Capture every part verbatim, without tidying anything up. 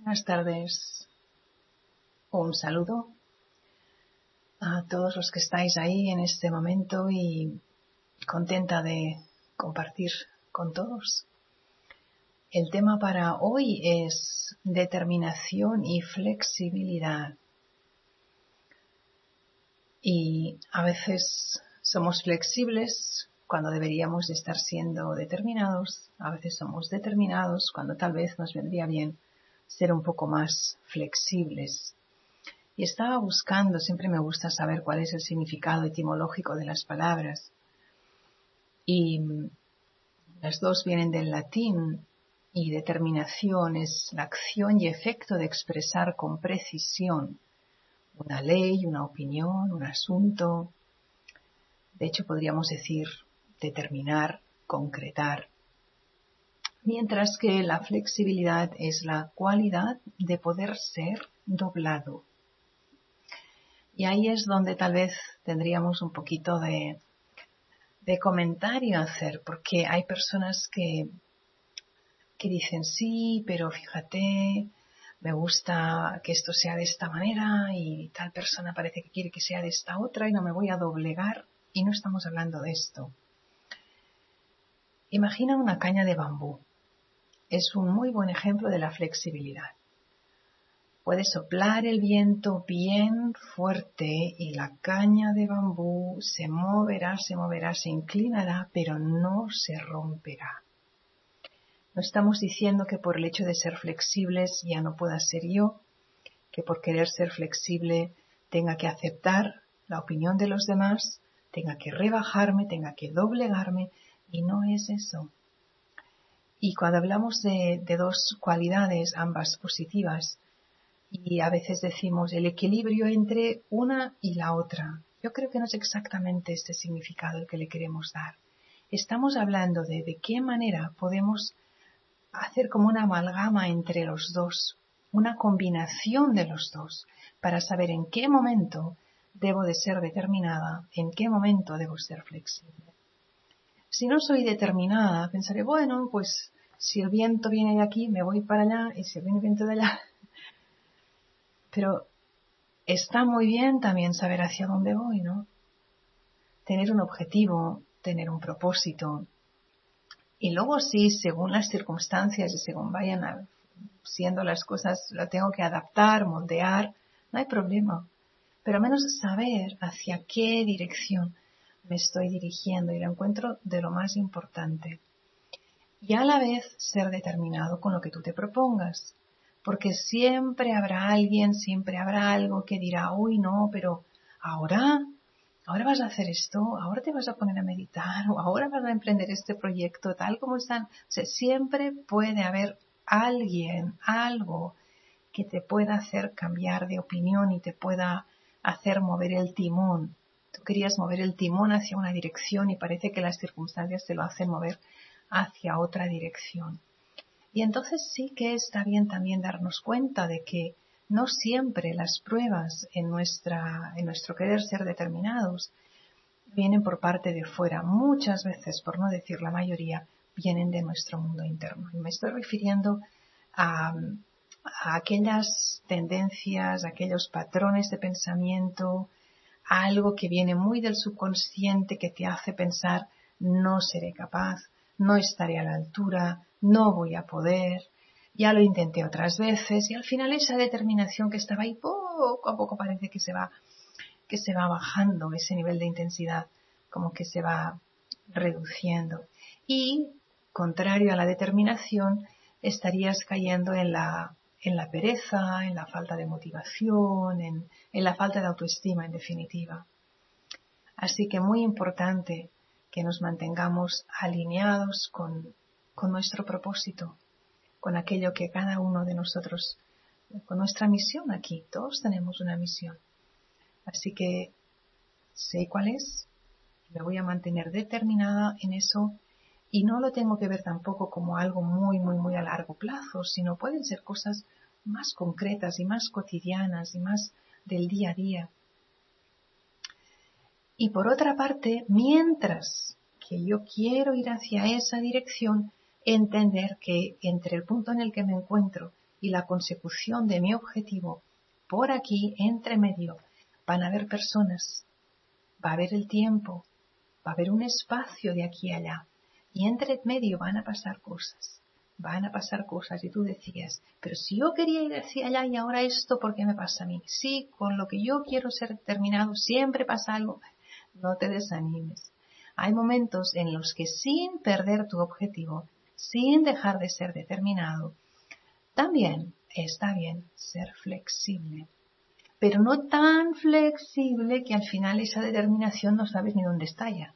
Buenas tardes. Un saludo a todos los que estáis ahí en este momento y contenta de compartir con todos. El tema para hoy es determinación y flexibilidad. Y a veces somos flexibles cuando deberíamos estar siendo determinados. A veces somos determinados cuando tal vez nos vendría bien ser un poco más flexibles. Y estaba buscando, siempre me gusta saber cuál es el significado etimológico de las palabras. Y las dos vienen del latín y determinación es la acción y efecto de expresar con precisión una ley, una opinión, un asunto. De hecho, podríamos decir determinar, concretar. Mientras que la flexibilidad es la cualidad de poder ser doblado. Y ahí es donde tal vez tendríamos un poquito de, de comentario a hacer, porque hay personas que, que dicen sí, pero fíjate, me gusta que esto sea de esta manera y tal persona parece que quiere que sea de esta otra y no me voy a doblegar, y no estamos hablando de esto. Imagina una caña de bambú. Es un muy buen ejemplo de la flexibilidad. Puede soplar el viento bien fuerte y la caña de bambú se moverá, se moverá, se inclinará, pero no se romperá. No estamos diciendo que por el hecho de ser flexibles ya no pueda ser yo, que por querer ser flexible tenga que aceptar la opinión de los demás, tenga que rebajarme, tenga que doblegarme, y no es eso. Y cuando hablamos de, de dos cualidades, ambas positivas, y a veces decimos el equilibrio entre una y la otra, yo creo que no es exactamente este significado el que le queremos dar. Estamos hablando de de qué manera podemos hacer como una amalgama entre los dos, una combinación de los dos, para saber en qué momento debo de ser determinada, en qué momento debo ser flexible. Si no soy determinada, pensaré, bueno, pues si el viento viene de aquí, me voy para allá, y si viene el viento de allá. Pero está muy bien también saber hacia dónde voy, ¿no? Tener un objetivo, tener un propósito. Y luego sí, según las circunstancias y según vayan a, siendo las cosas, lo tengo que adaptar, moldear, no hay problema. Pero al menos saber hacia qué dirección me estoy dirigiendo, y lo encuentro de lo más importante. Y a la vez ser determinado con lo que tú te propongas. Porque siempre habrá alguien, siempre habrá algo que dirá, uy, no, pero ahora, ahora vas a hacer esto, ahora te vas a poner a meditar, o ahora vas a emprender este proyecto, tal como están. O sea, siempre puede haber alguien, algo que te pueda hacer cambiar de opinión y te pueda hacer mover el timón. Tú querías mover el timón hacia una dirección y parece que las circunstancias te lo hacen mover hacia otra dirección. Y entonces sí que está bien también darnos cuenta de que no siempre las pruebas en, nuestra, en nuestro querer ser determinados vienen por parte de fuera. Muchas veces, por no decir la mayoría, vienen de nuestro mundo interno. Y me estoy refiriendo a, a aquellas tendencias, a aquellos patrones de pensamiento, a algo que viene muy del subconsciente que te hace pensar, no seré capaz, no estaré a la altura, no voy a poder, ya lo intenté otras veces, y al final esa determinación que estaba ahí poco a poco parece que se va, que se va bajando ese nivel de intensidad, como que se va reduciendo. Y, contrario a la determinación, estarías cayendo en la, en la pereza, en la falta de motivación, en, en la falta de autoestima, en definitiva. Así que muy importante que nos mantengamos alineados con, con nuestro propósito, con aquello que cada uno de nosotros, con nuestra misión aquí. Todos tenemos una misión. Así que sé cuál es, me voy a mantener determinada en eso, y no lo tengo que ver tampoco como algo muy, muy, muy a largo plazo, sino pueden ser cosas más concretas y más cotidianas y más del día a día. Y por otra parte, mientras que yo quiero ir hacia esa dirección, entender que entre el punto en el que me encuentro y la consecución de mi objetivo, por aquí, entre medio, van a haber personas, va a haber el tiempo, va a haber un espacio de aquí a allá, y entre medio van a pasar cosas, van a pasar cosas, y tú decías, pero si yo quería ir hacia allá y ahora esto, ¿por qué me pasa a mí? Sí, con lo que yo quiero ser determinado, siempre pasa algo. No te desanimes. Hay momentos en los que sin perder tu objetivo, sin dejar de ser determinado, también está bien ser flexible. Pero no tan flexible que al final esa determinación no sabes ni dónde está ya.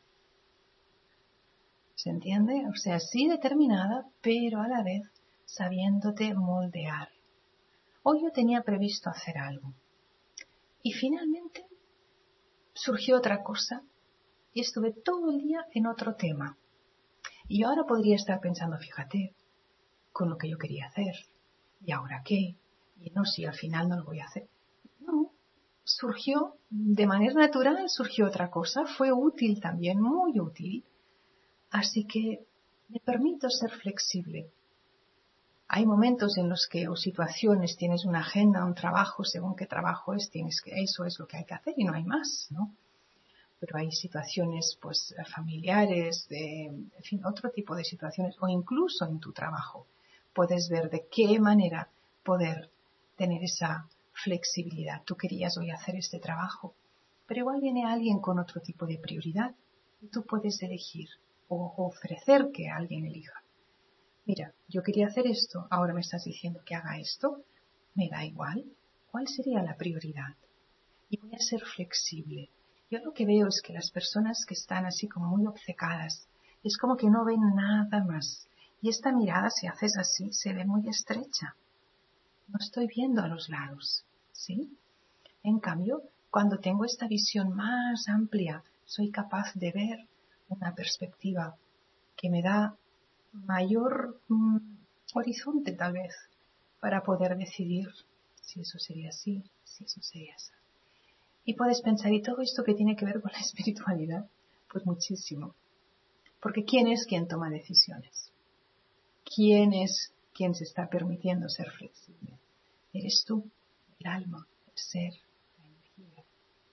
¿Se entiende? O sea, sí determinada, pero a la vez sabiéndote moldear. Hoy yo tenía previsto hacer algo. Y finalmente surgió otra cosa y estuve todo el día en otro tema. Y yo ahora podría estar pensando, fíjate, con lo que yo quería hacer. ¿Y ahora qué? Y no, si al final no lo voy a hacer. No, surgió de manera natural, surgió otra cosa. Fue útil también, muy útil. Así que me permito ser flexible. Hay momentos en los que, o situaciones, tienes una agenda, un trabajo, según qué trabajo es, tienes que, eso es lo que hay que hacer y no hay más, ¿no? Pero hay situaciones, pues, familiares, de, en fin, otro tipo de situaciones, o incluso en tu trabajo. Puedes ver de qué manera poder tener esa flexibilidad. Tú querías hoy hacer este trabajo, pero igual viene alguien con otro tipo de prioridad y tú puedes elegir o ofrecer que alguien elija. Mira, yo quería hacer esto, ahora me estás diciendo que haga esto, me da igual. ¿Cuál sería la prioridad? Y voy a ser flexible. Yo lo que veo es que las personas que están así como muy obcecadas, es como que no ven nada más. Y esta mirada, si haces así, se ve muy estrecha. No estoy viendo a los lados, ¿sí? En cambio, cuando tengo esta visión más amplia, soy capaz de ver una perspectiva que me da mayor mm, horizonte tal vez para poder decidir si eso sería así, si eso sería así. Y puedes pensar, ¿y todo esto que tiene que ver con la espiritualidad? Pues muchísimo. Porque ¿quién es quien toma decisiones? ¿Quién es quien se está permitiendo ser flexible? Eres tú, el alma, el ser, la energía.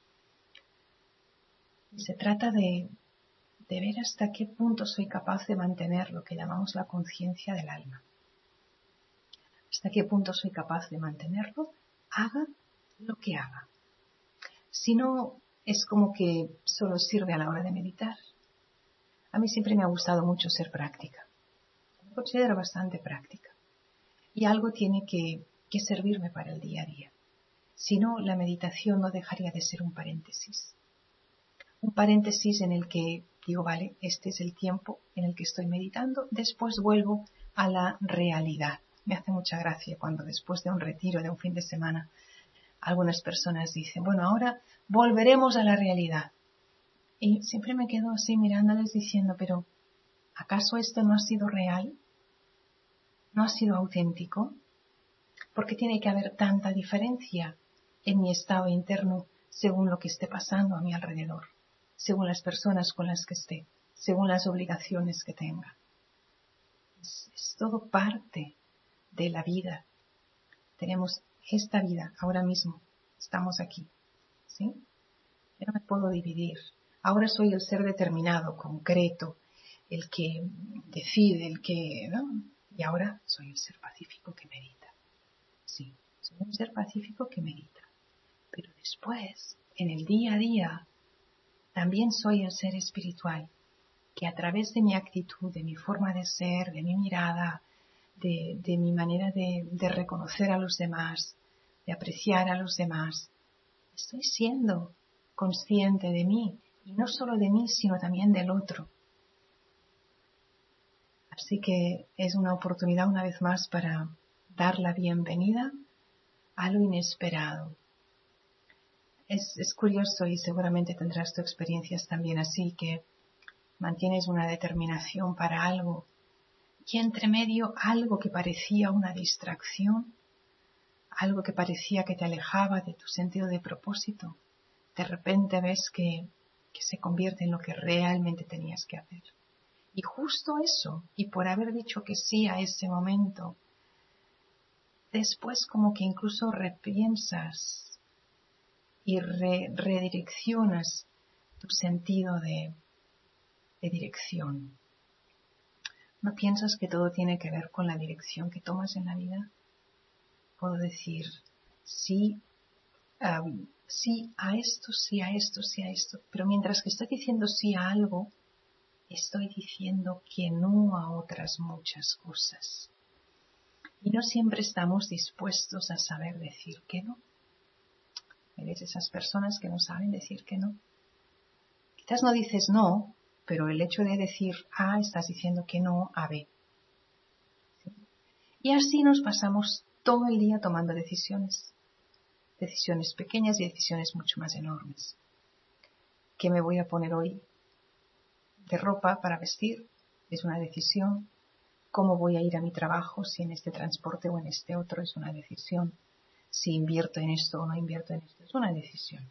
Y se trata de, de ver hasta qué punto soy capaz de mantener lo que llamamos la conciencia del alma. Hasta qué punto soy capaz de mantenerlo, haga lo que haga. Si no, es como que solo sirve a la hora de meditar. A mí siempre me ha gustado mucho ser práctica. Me considero bastante práctica. Y algo tiene que, que servirme para el día a día. Si no, la meditación no dejaría de ser un paréntesis. Un paréntesis en el que digo, vale, este es el tiempo en el que estoy meditando, después vuelvo a la realidad. Me hace mucha gracia cuando después de un retiro, de un fin de semana, algunas personas dicen, bueno, ahora volveremos a la realidad. Y siempre me quedo así mirándoles diciendo, pero ¿acaso esto no ha sido real? ¿No ha sido auténtico? ¿Por qué tiene que haber tanta diferencia en mi estado interno según lo que esté pasando a mi alrededor, según las personas con las que esté, según las obligaciones que tenga? Es, es todo parte de la vida. Tenemos esta vida ahora mismo, estamos aquí, ¿sí? Yo no me puedo dividir. Ahora soy el ser determinado, concreto, el que decide, el que, ¿no? Y ahora soy el ser pacífico que medita. Sí, soy un ser pacífico que medita. Pero después, en el día a día, también soy el ser espiritual, que a través de mi actitud, de mi forma de ser, de mi mirada, de, de mi manera de, de reconocer a los demás, de apreciar a los demás, estoy siendo consciente de mí, y no solo de mí, sino también del otro. Así que es una oportunidad una vez más para dar la bienvenida a lo inesperado. Es, es curioso y seguramente tendrás tu experiencias también así, que mantienes una determinación para algo y entre medio algo que parecía una distracción, algo que parecía que te alejaba de tu sentido de propósito, de repente ves que, que se convierte en lo que realmente tenías que hacer. Y justo eso, y por haber dicho que sí a ese momento, después como que incluso repiensas y re- redireccionas tu sentido de, de dirección. ¿No piensas que todo tiene que ver con la dirección que tomas en la vida? Puedo decir sí, um, sí a esto, sí a esto, sí a esto, pero mientras que estoy diciendo sí a algo, estoy diciendo que no a otras muchas cosas. Y no siempre estamos dispuestos a saber decir que no. ¿Eres esas personas que no saben decir que no? Quizás no dices no, pero el hecho de decir A, estás diciendo que no a B. ¿Sí? Y así nos pasamos todo el día tomando decisiones. Decisiones pequeñas y decisiones mucho más enormes. ¿Qué me voy a poner hoy de ropa para vestir? Es una decisión. ¿Cómo voy a ir a mi trabajo? Si en este transporte o en este otro, es una decisión. Si invierto en esto o no invierto en esto, es una decisión.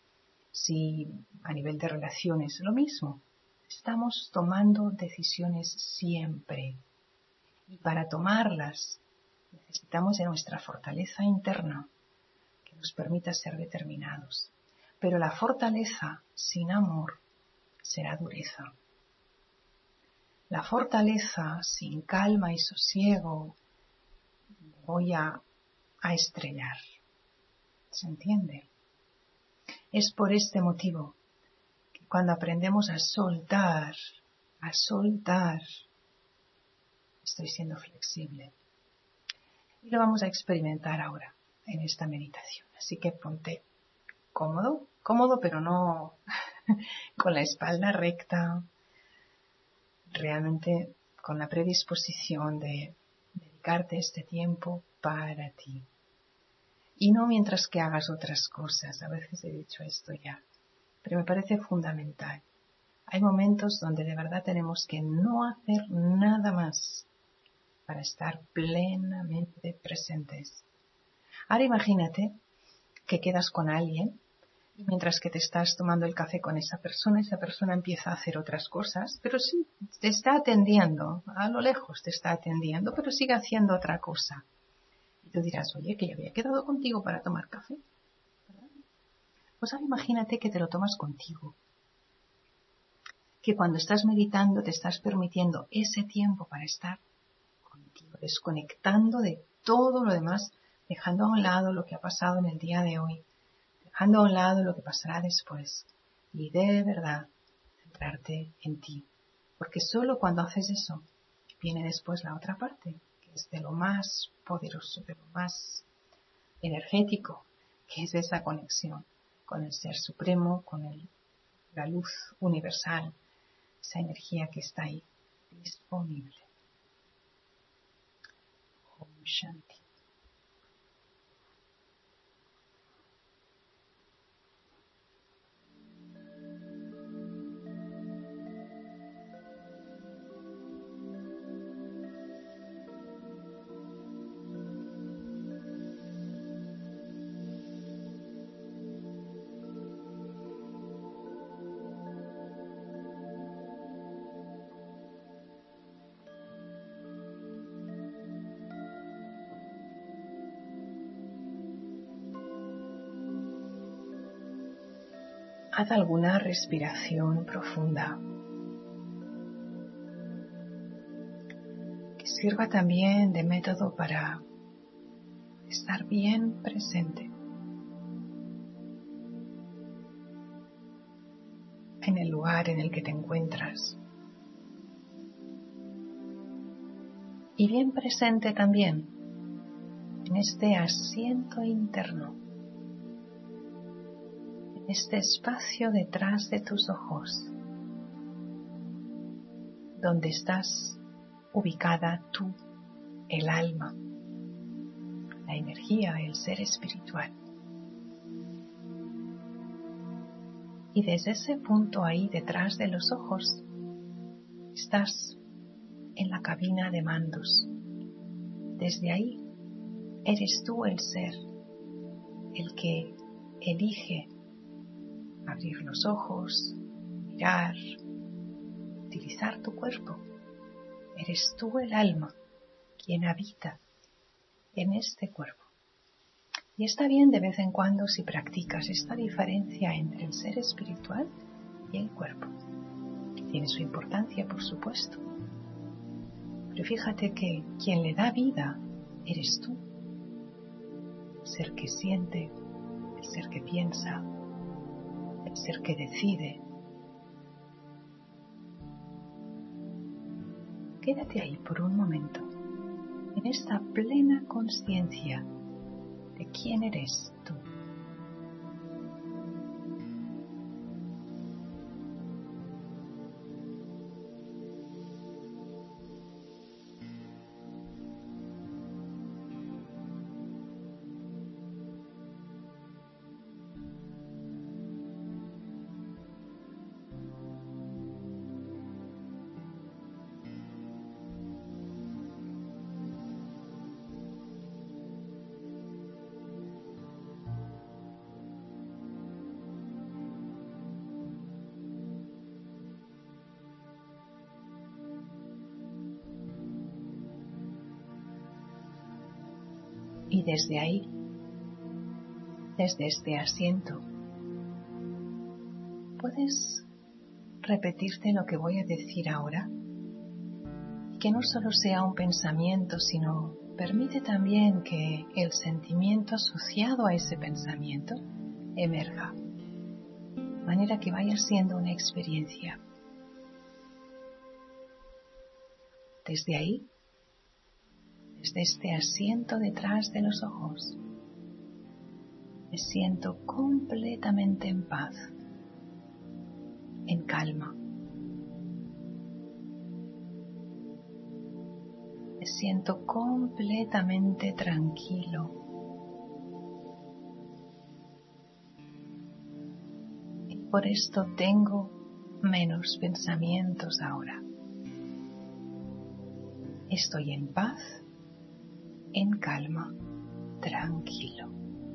Si a nivel de relaciones, lo mismo. Estamos tomando decisiones siempre. Y para tomarlas necesitamos de nuestra fortaleza interna que nos permita ser determinados. Pero la fortaleza sin amor será dureza. La fortaleza sin calma y sosiego voy a, a estrellar. ¿Se entiende? Es por este motivo que cuando aprendemos a soltar, a soltar, estoy siendo flexible. Y lo vamos a experimentar ahora en esta meditación. Así que ponte cómodo, cómodo pero no con la espalda recta, realmente con la predisposición de dedicarte este tiempo para ti. Y no mientras que hagas otras cosas. A veces he dicho esto ya, pero me parece fundamental. Hay momentos donde de verdad tenemos que no hacer nada más para estar plenamente presentes. Ahora imagínate que quedas con alguien y mientras que te estás tomando el café con esa persona, esa persona empieza a hacer otras cosas, pero sí, te está atendiendo, a lo lejos te está atendiendo, pero sigue haciendo otra cosa. Y tú dirás, oye, que yo había quedado contigo para tomar café, ¿verdad? Pues ahora imagínate que te lo tomas contigo. Que cuando estás meditando te estás permitiendo ese tiempo para estar contigo, desconectando de todo lo demás, dejando a un lado lo que ha pasado en el día de hoy, dejando a un lado lo que pasará después y de verdad centrarte en ti. Porque solo cuando haces eso viene después la otra parte, que es de lo más poderoso, de lo más energético, que es esa conexión con el Ser Supremo, con el, la luz universal, esa energía que está ahí disponible. Om Shanti. Haz alguna respiración profunda que sirva también de método para estar bien presente en el lugar en el que te encuentras y bien presente también en este asiento interno, en este espacio detrás de tus ojos, donde estás ubicada tú, el alma, la energía, el ser espiritual. Y desde ese punto ahí detrás de los ojos, estás en la cabina de mandos. Desde ahí eres tú el ser, el que elige abrir los ojos, mirar, utilizar tu cuerpo. Eres tú el alma quien habita en este cuerpo. Y está bien de vez en cuando si practicas esta diferencia entre el ser espiritual y el cuerpo. Tiene su importancia, por supuesto. Pero fíjate que quien le da vida eres tú. El ser que siente, el ser que piensa, el ser que decide. Quédate ahí por un momento, en esta plena conciencia de quién eres tú. Y desde ahí, desde este asiento, puedes repetirte lo que voy a decir ahora, y que no solo sea un pensamiento, sino permite también que el sentimiento asociado a ese pensamiento emerja, de manera que vaya siendo una experiencia. Desde ahí, desde este asiento detrás de los ojos, me siento completamente en paz, en calma. Me siento completamente tranquilo. Y por esto tengo menos pensamientos ahora. Estoy en paz, en calma, tranquilo.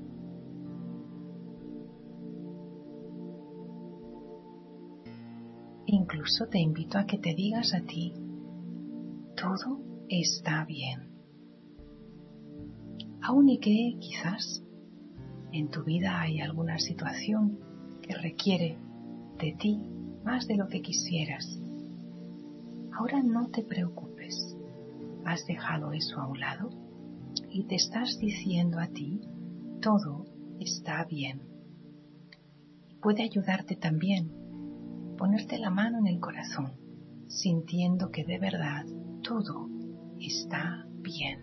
Incluso te invito a que te digas a ti, todo está bien. Aun y que quizás en tu vida hay alguna situación que requiere de ti más de lo que quisieras. Ahora no te preocupes, has dejado eso a un lado y te estás diciendo a ti, todo está bien. Puede ayudarte también ponerte la mano en el corazón, sintiendo que de verdad todo está bien.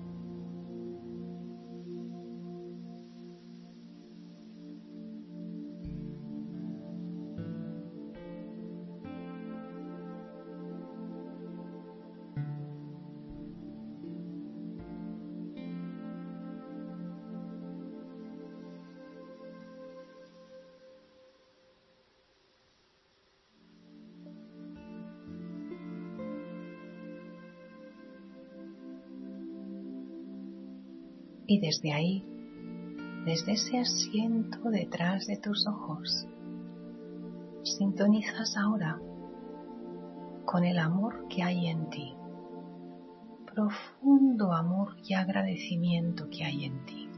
Y desde ahí, desde ese asiento detrás de tus ojos, sintonizas ahora con el amor que hay en ti, profundo amor y agradecimiento que hay en ti.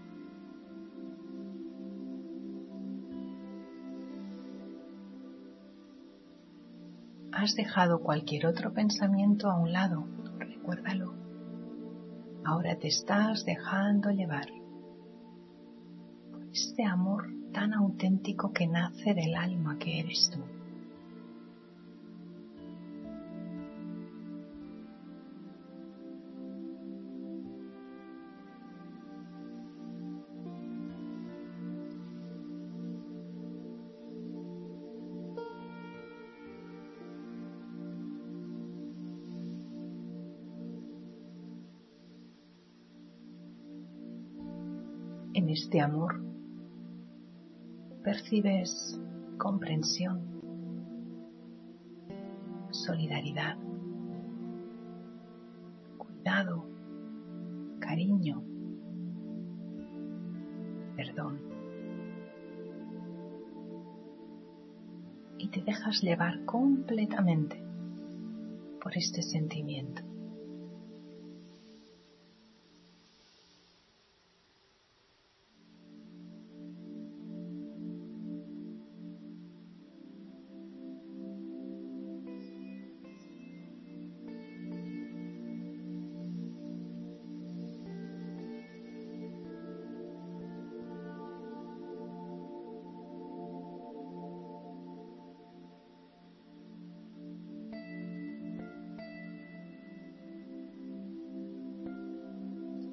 Has dejado cualquier otro pensamiento a un lado, recuérdalo. Ahora te estás dejando llevar por este amor tan auténtico que nace del alma que eres tú. En este amor percibes comprensión, solidaridad, cuidado, cariño, perdón. Y te dejas llevar completamente por este sentimiento.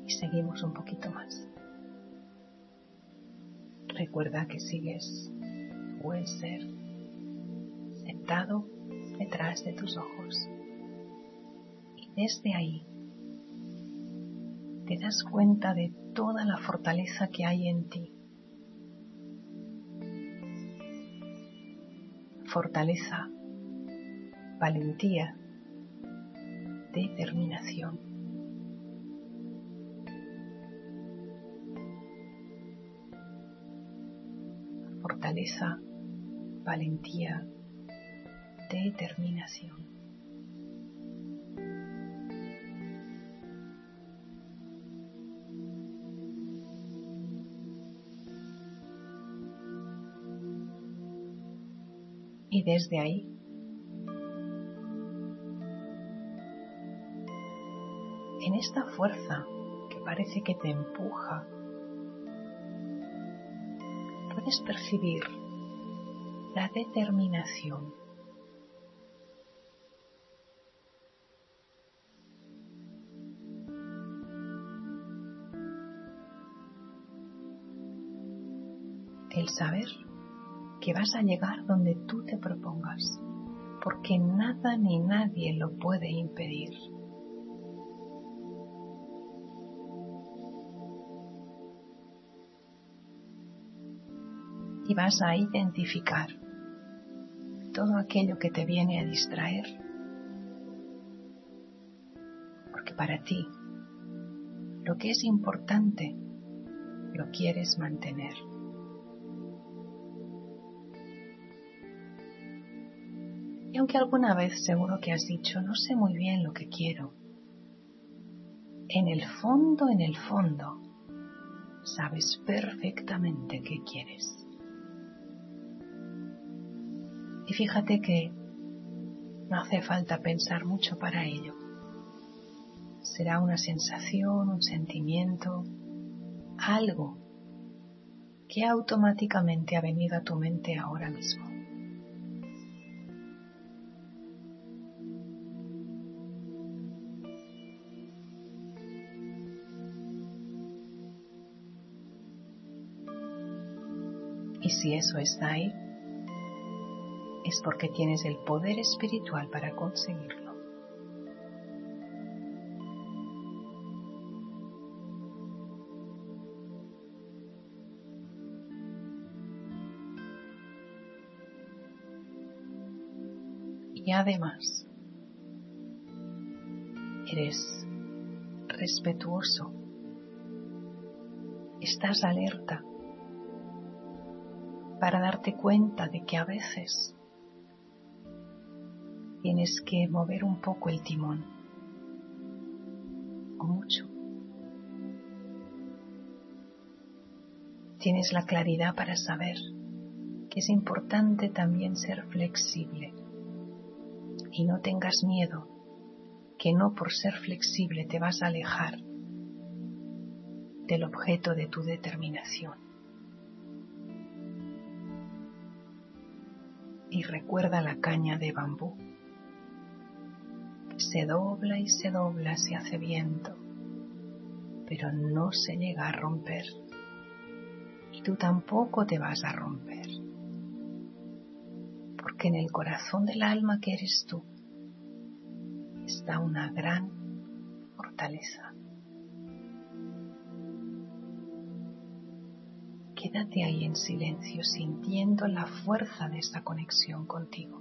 Y seguimos un poquito más. Recuerda que sigues, puede ser, sentado detrás de tus ojos. Y desde ahí te das cuenta de toda la fortaleza que hay en ti. Fortaleza, valentía, determinación. Fortaleza, valentía, determinación. Y desde ahí, en esta fuerza que parece que te empuja, puedes percibir la determinación. El saber que vas a llegar donde tú te propongas, porque nada ni nadie lo puede impedir. Y vas a identificar todo aquello que te viene a distraer, porque para ti lo que es importante lo quieres mantener. Y aunque alguna vez seguro que has dicho, no sé muy bien lo que quiero, en el fondo, en el fondo, sabes perfectamente qué quieres. Y fíjate que no hace falta pensar mucho para ello. Será una sensación, un sentimiento, algo que automáticamente ha venido a tu mente ahora mismo. Y si eso está ahí, es porque tienes el poder espiritual para conseguirlo. Y además, eres respetuoso, estás alerta para darte cuenta de que a veces tienes que mover un poco el timón, o mucho. Tienes la claridad para saber que es importante también ser flexible y no tengas miedo, que no por ser flexible te vas a alejar del objeto de tu determinación. Y recuerda la caña de bambú, que se dobla y se dobla, se hace viento, pero no se llega a romper. Y tú tampoco te vas a romper, porque en el corazón del alma que eres tú está una gran fortaleza. Quédate ahí en silencio, sintiendo la fuerza de esa conexión contigo.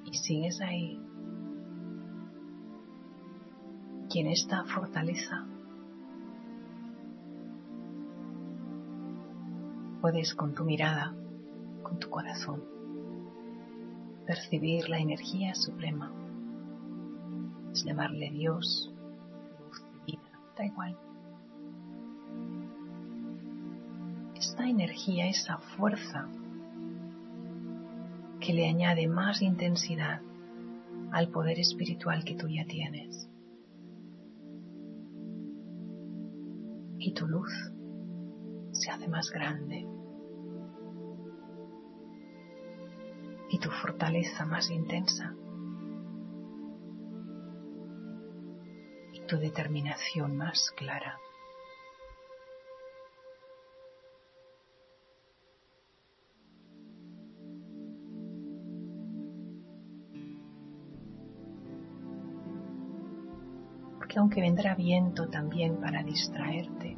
y sigues ahí. Y en esta fortaleza puedes con tu mirada, con tu corazón, percibir la energía suprema. Es llamarle Dios, luz, vida, da igual. Esta energía, esa fuerza que le añade más intensidad al poder espiritual que tú ya tienes. Y tu luz se hace más grande. Y tu fortaleza más intensa. Y tu determinación más clara. Porque aunque vendrá viento también para distraerte,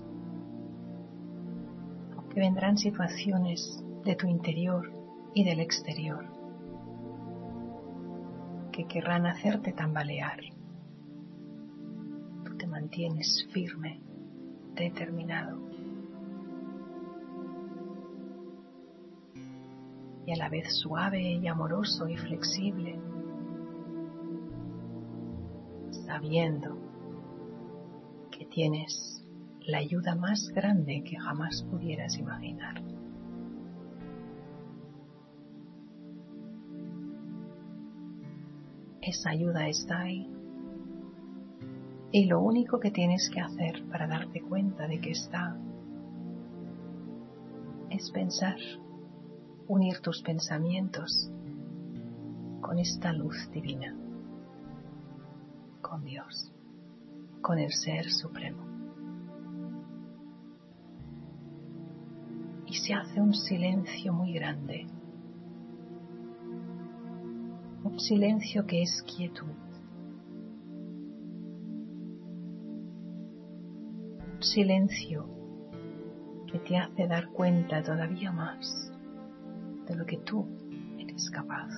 aunque vendrán situaciones de tu interior y del exterior que querrán hacerte tambalear, tú te mantienes firme, determinado y a la vez suave y amoroso y flexible, sabiendo que tienes la ayuda más grande que jamás pudieras imaginar. Esa ayuda está ahí y lo único que tienes que hacer para darte cuenta de que está es pensar, unir tus pensamientos con esta luz divina, con Dios, con el Ser Supremo. Y se hace un silencio muy grande, un silencio que es quietud, un silencio que te hace dar cuenta todavía más de lo que tú eres capaz.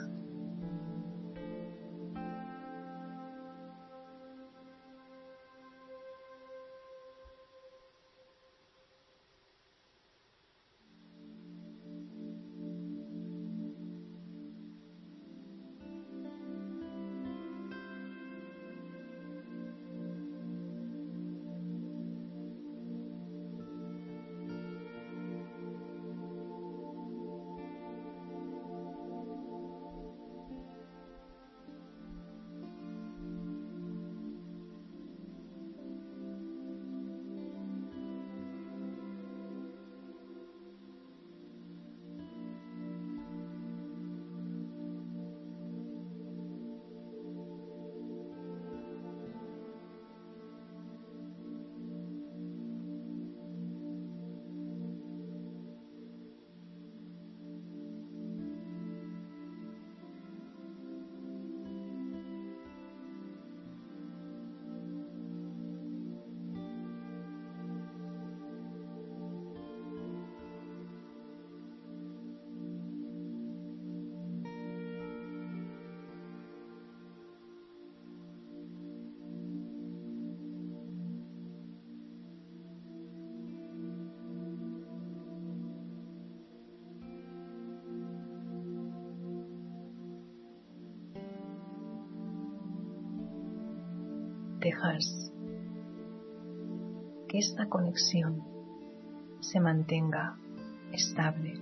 Dejas que esta conexión se mantenga estable,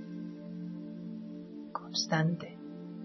constante.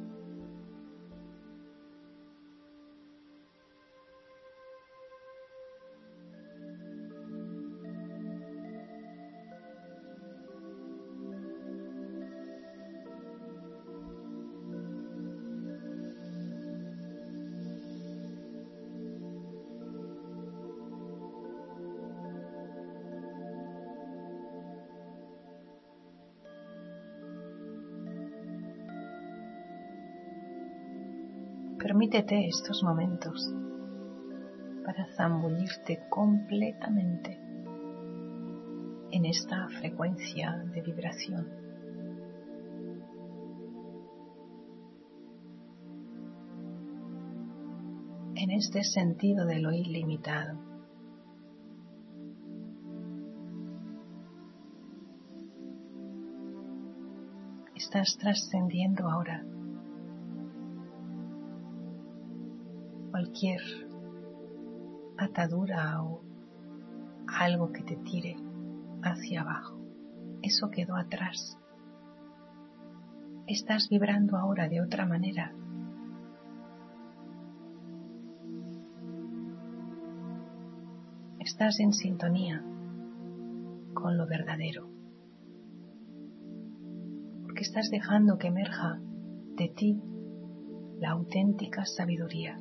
Permítete estos momentos para zambullirte completamente en esta frecuencia de vibración. en este sentido de lo ilimitado. Estás trascendiendo ahora cualquier atadura o algo que te tire hacia abajo. Eso quedó atrás. Estás vibrando ahora de otra manera. Estás en sintonía con lo verdadero, porque estás dejando que emerja de ti la auténtica sabiduría,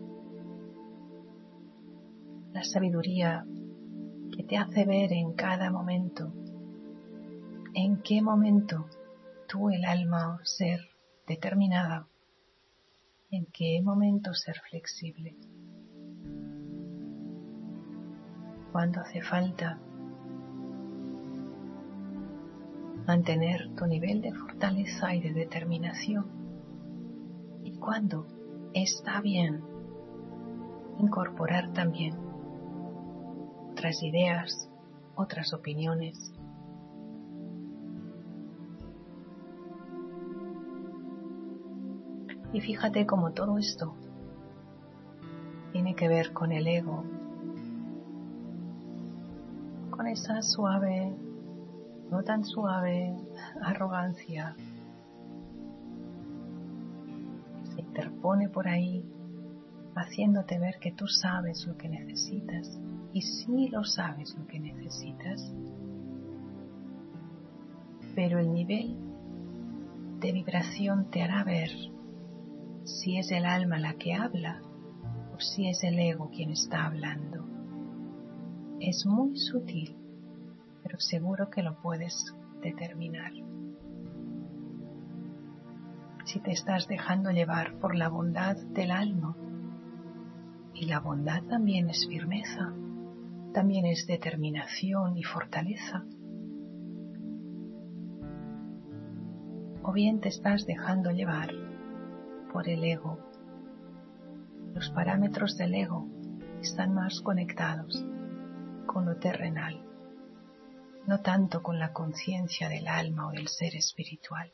la sabiduría que te hace ver en cada momento en qué momento tú, el alma, ser determinada, en qué momento ser flexible, cuando hace falta mantener tu nivel de fortaleza y de determinación, y cuando está bien incorporar también otras ideas, otras opiniones. Y fíjate cómo todo esto tiene que ver con el ego, con esa suave, no tan suave, arrogancia que se interpone por ahí, haciéndote ver que tú sabes lo que necesitas, y sí lo sabes lo que necesitas, pero el nivel de vibración te hará ver si es el alma la que habla o si es el ego quien está hablando. Es muy sutil, pero seguro que lo puedes determinar. Si te estás dejando llevar por la bondad del alma, y la bondad también es firmeza, también es determinación y fortaleza, o bien te estás dejando llevar por el ego. Los parámetros del ego están más conectados con lo terrenal, no tanto con la conciencia del alma o del ser espiritual.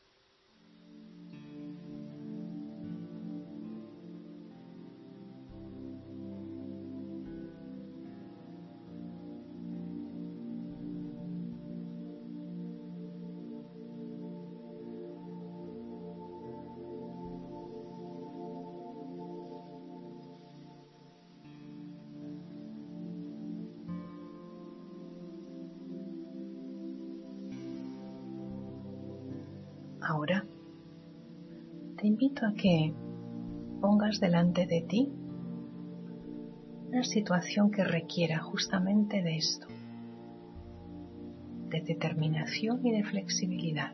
Ahora te invito a que pongas delante de ti una situación que requiera justamente de esto, de determinación y de flexibilidad.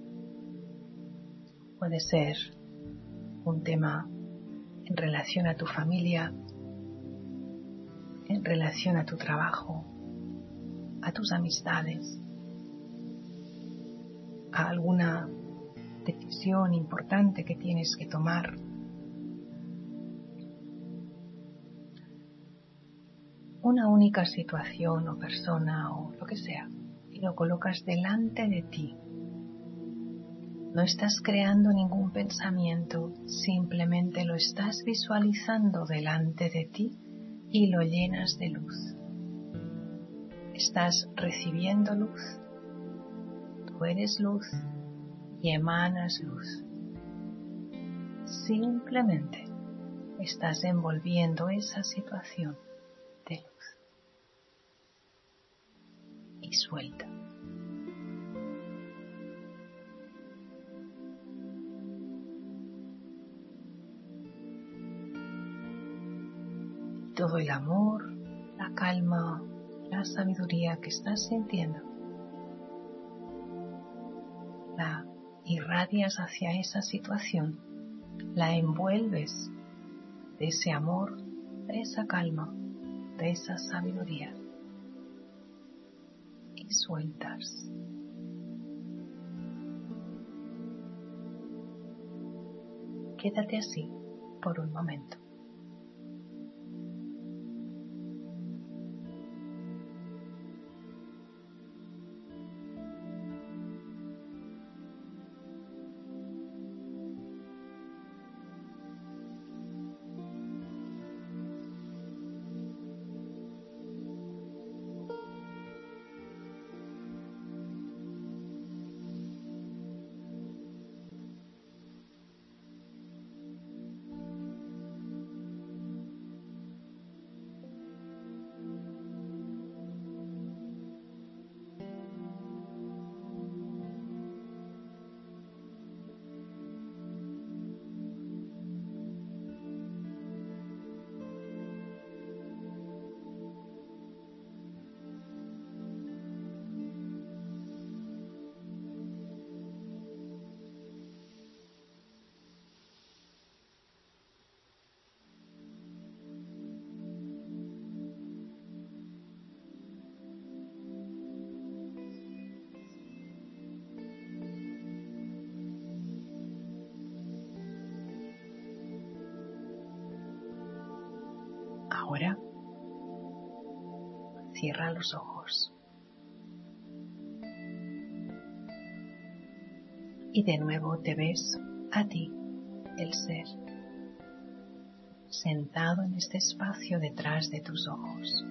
Puede ser un tema en relación a tu familia, en relación a tu trabajo, a tus amistades, a alguna decisión importante que tienes que tomar. Una única situación o persona o lo que sea, y lo colocas delante de ti. No estás creando ningún pensamiento, simplemente lo estás visualizando delante de ti y lo llenas de luz. Estás recibiendo luz, tú eres luz y emanas luz. Simplemente estás envolviendo esa situación de luz y suelta. Todo el amor, la calma, la sabiduría que estás sintiendo, la irradias hacia esa situación, la envuelves de ese amor, de esa calma, de esa sabiduría y sueltas. Quédate así por un momento. Ahora cierra los ojos y de nuevo te ves a ti, el ser, sentado en este espacio detrás de tus ojos.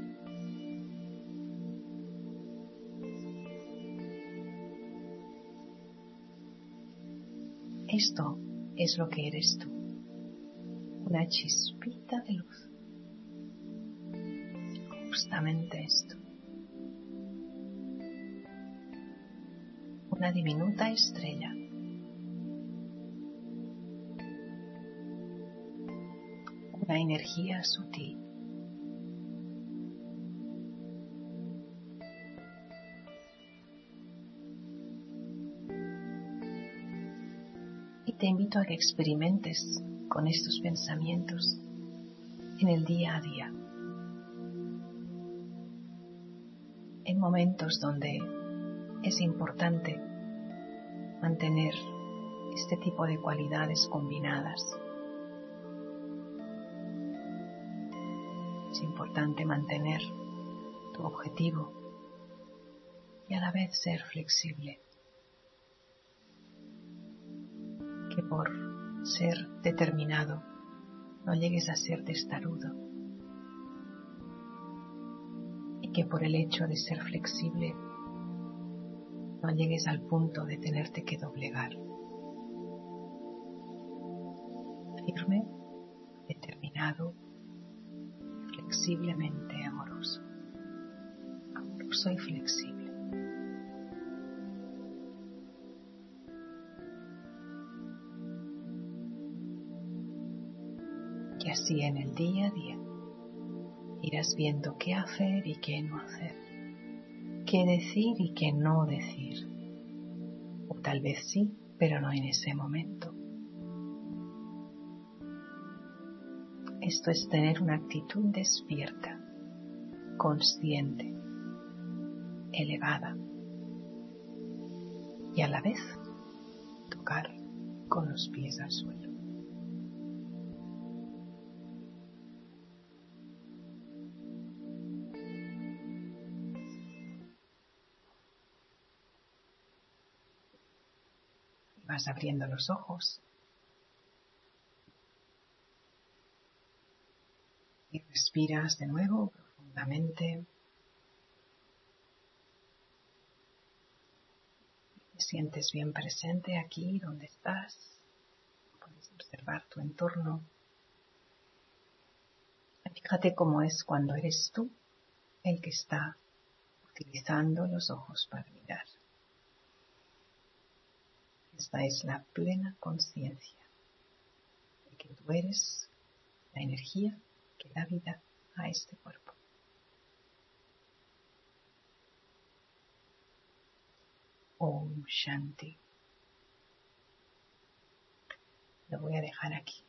Esto es lo que eres tú, una chispita de luz. Justamente esto. Una diminuta estrella. Una energía sutil. Y te invito a que experimentes con estos pensamientos en el día a día. En momentos donde es importante mantener este tipo de cualidades combinadas. Es importante mantener tu objetivo y a la vez ser flexible. Que por ser determinado no llegues a ser testarudo. Y que por el hecho de ser flexible no llegues al punto de tenerte que doblegar. Firme, determinado, flexiblemente amoroso. Amoroso y flexible. Y así en el día a día irás viendo qué hacer y qué no hacer. Qué decir y qué no decir. O tal vez sí, pero no en ese momento. Esto es tener una actitud despierta, consciente, elevada y a la vez tocar con los pies al suelo. Vas abriendo los ojos y respiras de nuevo profundamente. Te sientes bien presente aquí donde estás. Puedes observar tu entorno. Fíjate cómo es cuando eres tú el que está utilizando los ojos para mirar. Esta es la plena conciencia de que tú eres la energía que da vida a este cuerpo. Om Shanti. Lo voy a dejar aquí.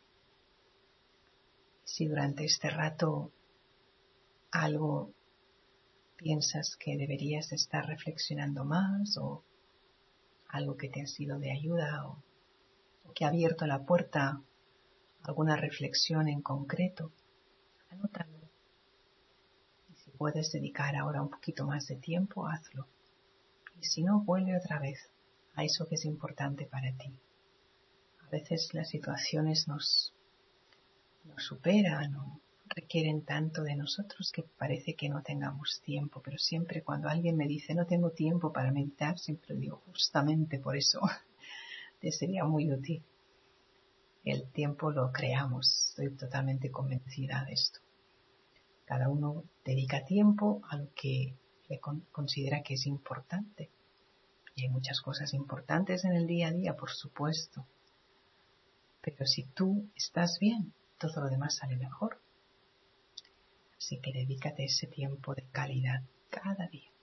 Si durante este rato algo piensas que deberías estar reflexionando más o algo que te ha sido de ayuda o, o que ha abierto la puerta a alguna reflexión en concreto, anótalo. Y si puedes dedicar ahora un poquito más de tiempo, hazlo. Y si no, vuelve otra vez a eso que es importante para ti. A veces las situaciones nos, nos superan o requieren tanto de nosotros que parece que no tengamos tiempo, pero siempre cuando alguien me dice no tengo tiempo para meditar, siempre digo justamente por eso te sería muy útil. El tiempo lo creamos, estoy totalmente convencida de esto. Cada uno dedica tiempo a lo que le con- considera que es importante. Y hay muchas cosas importantes en el día a día, por supuesto. Pero si tú estás bien, todo lo demás sale mejor. Así que dedícate ese tiempo de calidad cada día.